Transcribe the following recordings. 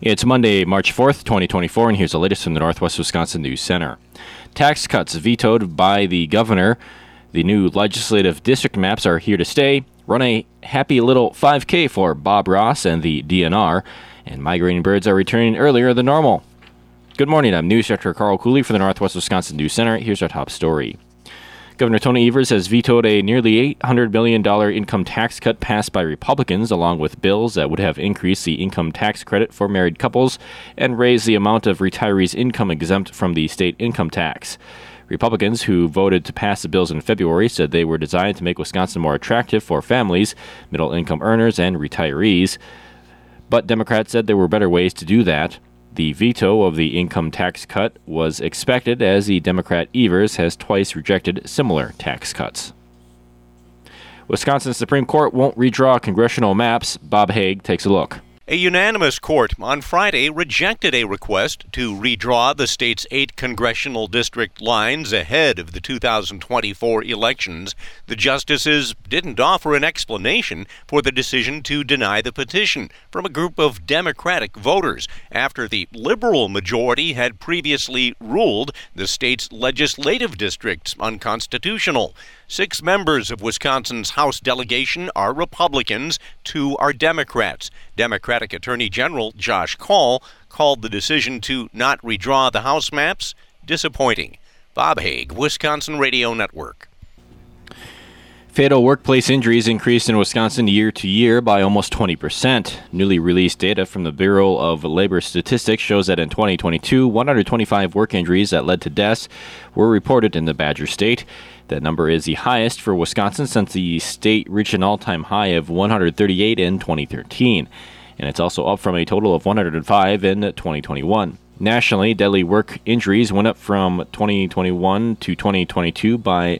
It's Monday, March 4th, 2024, and here's the latest from the Northwest Wisconsin News Center. Tax cuts vetoed by the governor. The new legislative district maps are here to stay. Run a happy little 5K for Bob Ross and the DNR, and migrating birds are returning earlier than normal. Good morning, I'm News Director Carl Cooley for the Northwest Wisconsin News Center. Here's our top story. Governor Tony Evers has vetoed a nearly $800 million income tax cut passed by Republicans, along with bills that would have increased the income tax credit for married couples and raised the amount of retirees' income exempt from the state income tax. Republicans who voted to pass the bills in February said they were designed to make Wisconsin more attractive for families, middle-income earners, and retirees. But Democrats said there were better ways to do that. The veto of the income tax cut was expected, as the Democrat Evers has twice rejected similar tax cuts. Wisconsin Supreme Court won't redraw congressional maps. Bob Haig takes a look. A unanimous court on Friday rejected a request to redraw the state's 8 congressional district lines ahead of the 2024 elections. The justices didn't offer an explanation for the decision to deny the petition from a group of Democratic voters after the liberal majority had previously ruled the state's legislative districts unconstitutional. 6 members of Wisconsin's House delegation are Republicans, 2 are Democrats. Democratic Attorney General Josh Kaul called the decision to not redraw the House maps disappointing. Bob Haig, Wisconsin Radio Network. Fatal workplace injuries increased in Wisconsin year to year by almost 20%. Newly released data from the Bureau of Labor Statistics shows that in 2022, 125 work injuries that led to deaths were reported in the Badger State. That number is the highest for Wisconsin since the state reached an all-time high of 138 in 2013. And it's also up from a total of 105 in 2021. Nationally, deadly work injuries went up from 2021 to 2022 by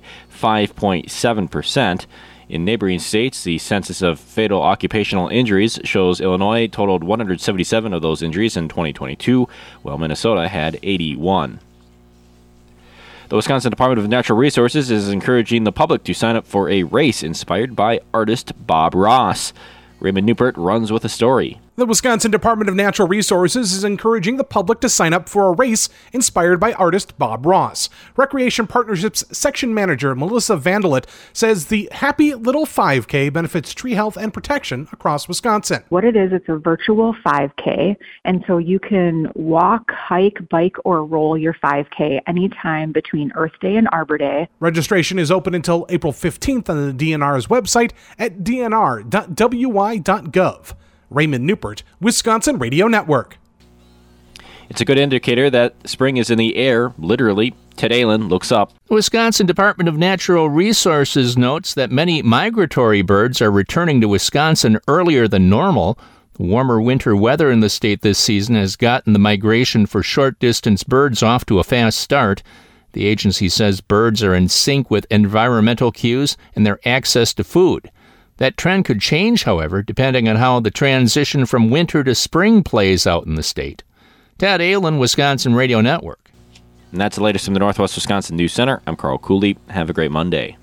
5.7%. In neighboring states, the census of fatal occupational injuries shows Illinois totaled 177 of those injuries in 2022, while Minnesota had 81. The Wisconsin Department of Natural Resources is encouraging the public to sign up for a race inspired by artist Bob Ross. Raymond Newport runs with a story. The Wisconsin Department of Natural Resources is encouraging the public to sign up for a race inspired by artist Bob Ross. Recreation Partnerships Section Manager Melissa Vandelet says the Happy Little 5K benefits tree health and protection across Wisconsin. What it is, it's a virtual 5K, and so you can walk, hike, bike, or roll your 5K anytime between Earth Day and Arbor Day. Registration is open until April 15th on the DNR's website at dnr.wy.gov. Raymond Newport, Wisconsin Radio Network. It's a good indicator that spring is in the air, literally. Ted Allen looks up. The Wisconsin Department of Natural Resources notes that many migratory birds are returning to Wisconsin earlier than normal. The warmer winter weather in the state this season has gotten the migration for short-distance birds off to a fast start. The agency says birds are in sync with environmental cues and their access to food. That trend could change, however, depending on how the transition from winter to spring plays out in the state. Ted Allen, Wisconsin Radio Network. And that's the latest from the Northwest Wisconsin News Center. I'm Carl Cooley. Have a great Monday.